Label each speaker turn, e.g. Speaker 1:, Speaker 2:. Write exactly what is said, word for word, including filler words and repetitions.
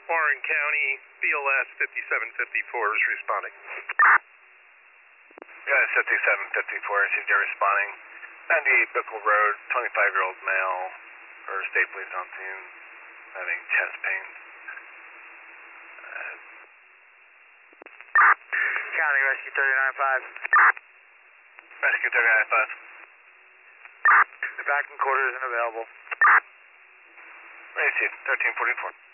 Speaker 1: Warren County, B L S fifty-seven fifty-four is responding.
Speaker 2: Yeah, fifty-seven fifty-four, C J responding. ninety-eight Bickle Road, twenty-five-year-old male, or state police on scene, having chest pains. Uh,
Speaker 3: County Rescue thirty-nine five.
Speaker 2: Rescue thirty-nine five.
Speaker 3: The backing quarter isn't available.
Speaker 2: Receive, thirteen forty-four.